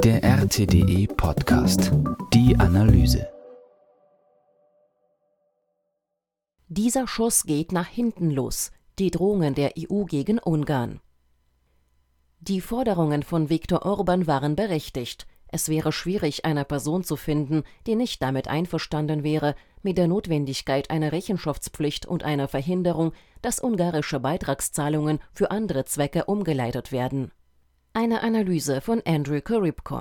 Der RTDE Podcast. Die Analyse. Dieser Schuss geht nach hinten los. Die Drohungen der EU gegen Ungarn. Die Forderungen von Viktor Orbán waren berechtigt. Es wäre schwierig, eine Person zu finden, die nicht damit einverstanden wäre, mit der Notwendigkeit einer Rechenschaftspflicht und einer Verhinderung, dass ungarische Beitragszahlungen für andere Zwecke umgeleitet werden. Eine Analyse von Andrew Karipko.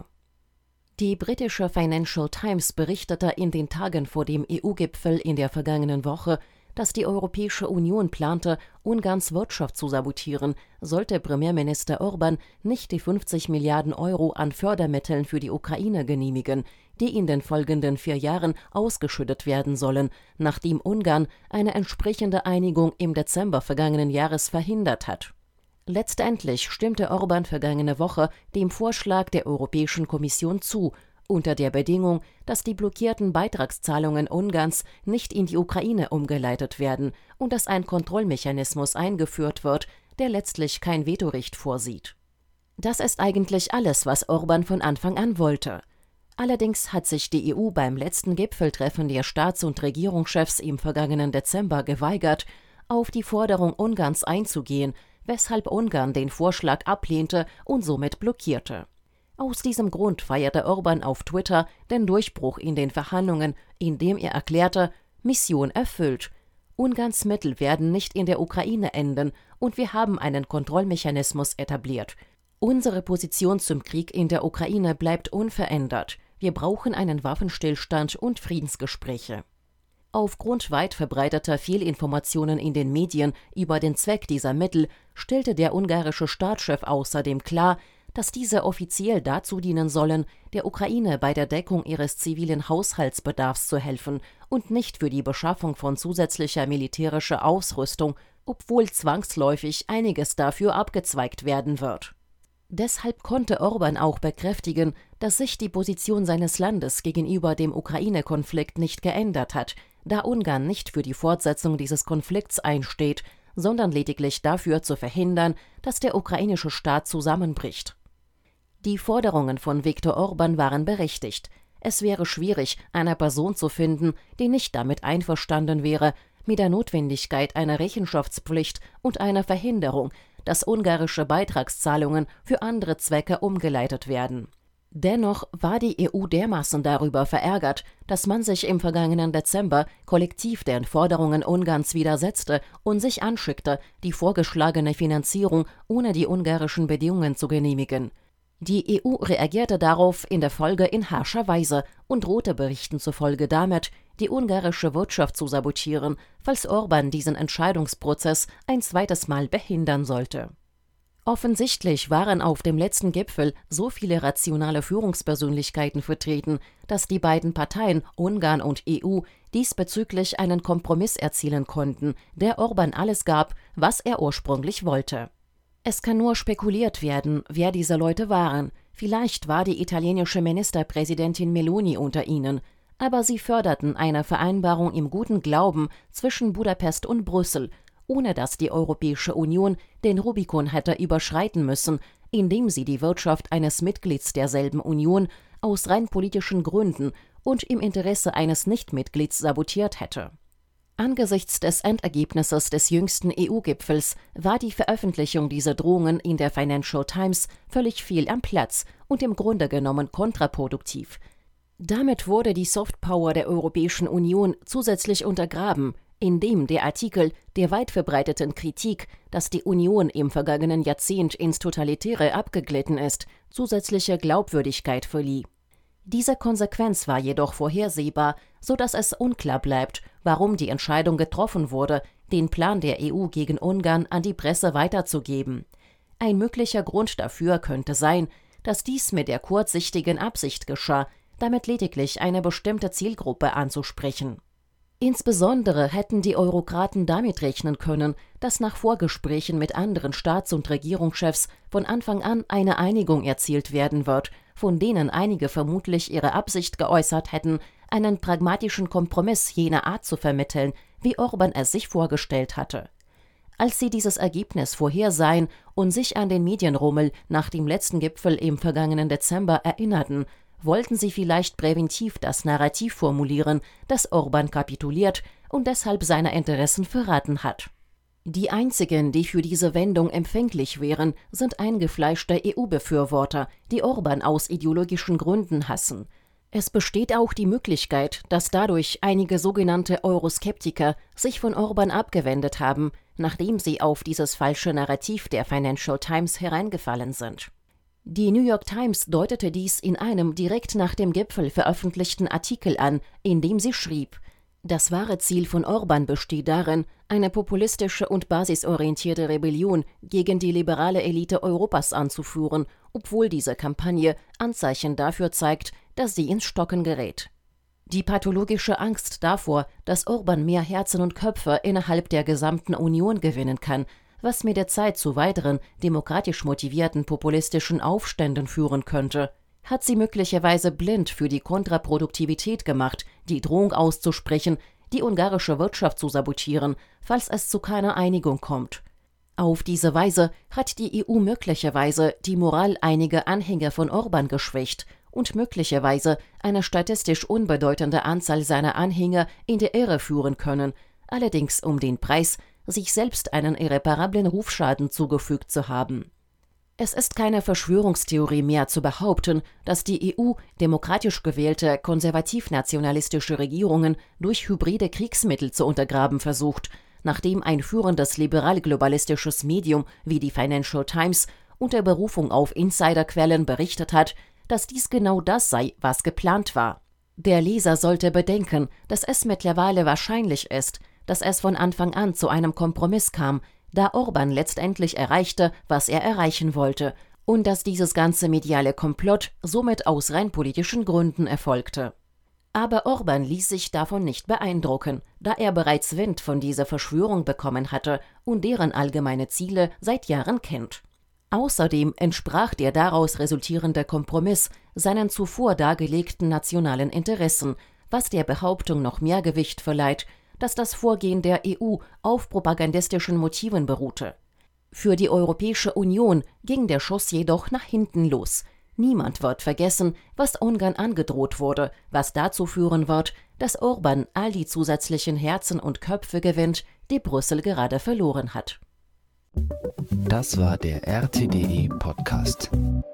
Die britische Financial Times berichtete in den Tagen vor dem EU-Gipfel in der vergangenen Woche, dass die Europäische Union plante, Ungarns Wirtschaft zu sabotieren, sollte Premierminister Orbán nicht die 50 Milliarden Euro an Fördermitteln für die Ukraine genehmigen, die in den folgenden 4 Jahren ausgeschüttet werden sollen, nachdem Ungarn eine entsprechende Einigung im Dezember vergangenen Jahres verhindert hat. Letztendlich stimmte Orbán vergangene Woche dem Vorschlag der Europäischen Kommission zu, unter der Bedingung, dass die blockierten Beitragszahlungen Ungarns nicht in die Ukraine umgeleitet werden und dass ein Kontrollmechanismus eingeführt wird, der letztlich kein Vetorecht vorsieht. Das ist eigentlich alles, was Orbán von Anfang an wollte. Allerdings hat sich die EU beim letzten Gipfeltreffen der Staats- und Regierungschefs im vergangenen Dezember geweigert, auf die Forderung Ungarns einzugehen, weshalb Ungarn den Vorschlag ablehnte und somit blockierte. Aus diesem Grund feierte Orbán auf Twitter den Durchbruch in den Verhandlungen, indem er erklärte: Mission erfüllt. Ungarns Mittel werden nicht in der Ukraine enden und wir haben einen Kontrollmechanismus etabliert. Unsere Position zum Krieg in der Ukraine bleibt unverändert. Wir brauchen einen Waffenstillstand und Friedensgespräche. Aufgrund weit verbreiteter Fehlinformationen in den Medien über den Zweck dieser Mittel stellte der ungarische Staatschef außerdem klar, dass diese offiziell dazu dienen sollen, der Ukraine bei der Deckung ihres zivilen Haushaltsbedarfs zu helfen und nicht für die Beschaffung von zusätzlicher militärischer Ausrüstung, obwohl zwangsläufig einiges dafür abgezweigt werden wird. Deshalb konnte Orbán auch bekräftigen, dass sich die Position seines Landes gegenüber dem Ukraine-Konflikt nicht geändert hat, da Ungarn nicht für die Fortsetzung dieses Konflikts einsteht, sondern lediglich dafür zu verhindern, dass der ukrainische Staat zusammenbricht. Die Forderungen von Viktor Orbán waren berechtigt. Es wäre schwierig, eine Person zu finden, die nicht damit einverstanden wäre, mit der Notwendigkeit einer Rechenschaftspflicht und einer Verhinderung, dass ungarische Beitragszahlungen für andere Zwecke umgeleitet werden. Dennoch war die EU dermaßen darüber verärgert, dass man sich im vergangenen Dezember kollektiv den Forderungen Ungarns widersetzte und sich anschickte, die vorgeschlagene Finanzierung ohne die ungarischen Bedingungen zu genehmigen. Die EU reagierte darauf in der Folge in harscher Weise und drohte Berichten zufolge damit, die ungarische Wirtschaft zu sabotieren, falls Orbán diesen Entscheidungsprozess ein zweites Mal behindern sollte. Offensichtlich waren auf dem letzten Gipfel so viele rationale Führungspersönlichkeiten vertreten, dass die beiden Parteien, Ungarn und EU, diesbezüglich einen Kompromiss erzielen konnten, der Orbán alles gab, was er ursprünglich wollte. Es kann nur spekuliert werden, wer diese Leute waren. Vielleicht war die italienische Ministerpräsidentin Meloni unter ihnen, aber sie förderten eine Vereinbarung im guten Glauben zwischen Budapest und Brüssel, ohne dass die Europäische Union den Rubikon hätte überschreiten müssen, indem sie die Wirtschaft eines Mitglieds derselben Union aus rein politischen Gründen und im Interesse eines Nichtmitglieds sabotiert hätte. Angesichts des Endergebnisses des jüngsten EU-Gipfels war die Veröffentlichung dieser Drohungen in der Financial Times völlig fehl am Platz und im Grunde genommen kontraproduktiv. Damit wurde die Softpower der Europäischen Union zusätzlich untergraben, indem der Artikel der weit verbreiteten Kritik, dass die Union im vergangenen Jahrzehnt ins Totalitäre abgeglitten ist, zusätzliche Glaubwürdigkeit verlieh. Diese Konsequenz war jedoch vorhersehbar, so dass es unklar bleibt, warum die Entscheidung getroffen wurde, den Plan der EU gegen Ungarn an die Presse weiterzugeben. Ein möglicher Grund dafür könnte sein, dass dies mit der kurzsichtigen Absicht geschah, damit lediglich eine bestimmte Zielgruppe anzusprechen. Insbesondere hätten die Eurokraten damit rechnen können, dass nach Vorgesprächen mit anderen Staats- und Regierungschefs von Anfang an eine Einigung erzielt werden wird, von denen einige vermutlich ihre Absicht geäußert hätten, einen pragmatischen Kompromiss jener Art zu vermitteln, wie Orbán es sich vorgestellt hatte. Als sie dieses Ergebnis vorhersahen und sich an den Medienrummel nach dem letzten Gipfel im vergangenen Dezember erinnerten, wollten sie vielleicht präventiv das Narrativ formulieren, dass Orbán kapituliert und deshalb seine Interessen verraten hat. Die einzigen, die für diese Wendung empfänglich wären, sind eingefleischte EU-Befürworter, die Orbán aus ideologischen Gründen hassen. Es besteht auch die Möglichkeit, dass dadurch einige sogenannte Euroskeptiker sich von Orbán abgewendet haben, nachdem sie auf dieses falsche Narrativ der Financial Times hereingefallen sind. Die New York Times deutete dies in einem direkt nach dem Gipfel veröffentlichten Artikel an, in dem sie schrieb: Das wahre Ziel von Orbán besteht darin, eine populistische und basisorientierte Rebellion gegen die liberale Elite Europas anzuführen, obwohl diese Kampagne Anzeichen dafür zeigt, dass sie ins Stocken gerät. Die pathologische Angst davor, dass Orbán mehr Herzen und Köpfe innerhalb der gesamten Union gewinnen kann, was mit der Zeit zu weiteren, demokratisch motivierten populistischen Aufständen führen könnte, hat sie möglicherweise blind für die Kontraproduktivität gemacht, die Drohung auszusprechen, die ungarische Wirtschaft zu sabotieren, falls es zu keiner Einigung kommt. Auf diese Weise hat die EU möglicherweise die Moral einiger Anhänger von Orbán geschwächt und möglicherweise eine statistisch unbedeutende Anzahl seiner Anhänger in die Irre führen können, allerdings um den Preis, sich selbst einen irreparablen Rufschaden zugefügt zu haben. Es ist keine Verschwörungstheorie mehr zu behaupten, dass die EU demokratisch gewählte konservativ-nationalistische Regierungen durch hybride Kriegsmittel zu untergraben versucht, nachdem ein führendes liberal-globalistisches Medium wie die Financial Times unter Berufung auf Insiderquellen berichtet hat, dass dies genau das sei, was geplant war. Der Leser sollte bedenken, dass es mittlerweile wahrscheinlich ist, dass es von Anfang an zu einem Kompromiss kam, da Orbán letztendlich erreichte, was er erreichen wollte, und dass dieses ganze mediale Komplott somit aus rein politischen Gründen erfolgte. Aber Orbán ließ sich davon nicht beeindrucken, da er bereits Wind von dieser Verschwörung bekommen hatte und deren allgemeine Ziele seit Jahren kennt. Außerdem entsprach der daraus resultierende Kompromiss seinen zuvor dargelegten nationalen Interessen, was der Behauptung noch mehr Gewicht verleiht, dass das Vorgehen der EU auf propagandistischen Motiven beruhte. Für die Europäische Union ging der Schuss jedoch nach hinten los. Niemand wird vergessen, was Ungarn angedroht wurde, was dazu führen wird, dass Orbán all die zusätzlichen Herzen und Köpfe gewinnt, die Brüssel gerade verloren hat. Das war der RTDE Podcast.